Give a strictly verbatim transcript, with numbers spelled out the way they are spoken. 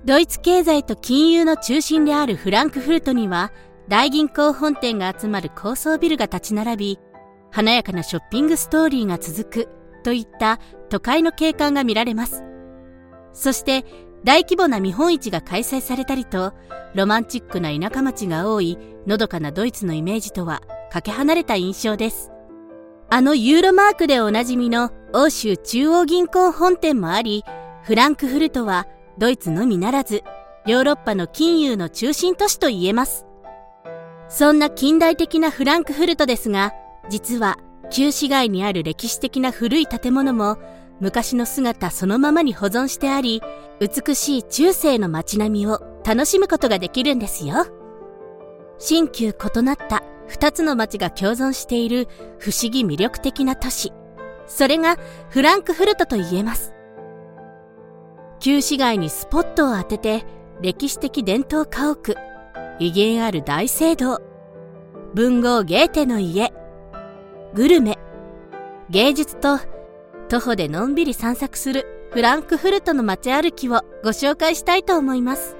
ドイツ経済と金融の中心であるフランクフルトには、大銀行本店が集まる高層ビルが立ち並び、華やかなショッピングストーリーが続くといった都会の景観が見られます。そして大規模な見本市が開催されたりと、ロマンチックな田舎町が多いのどかなドイツのイメージとはかけ離れた印象です。あのユーロマークでおなじみの欧州中央銀行本店もあり、フランクフルトはドイツのみならずヨーロッパの金融の中心都市と言えます。そんな近代的なフランクフルトですが、実は旧市街にある歴史的な古い建物も昔の姿そのままに保存してあり、美しい中世の街並みを楽しむことができるんですよ。新旧異なった二つの街が共存している不思議魅力的な都市。それがフランクフルトと言えます。旧市街にスポットを当てて、歴史的伝統家屋、威厳ある大聖堂、文豪ゲーテの家、グルメ、芸術と徒歩でのんびり散策するフランクフルトの街歩きをご紹介したいと思います。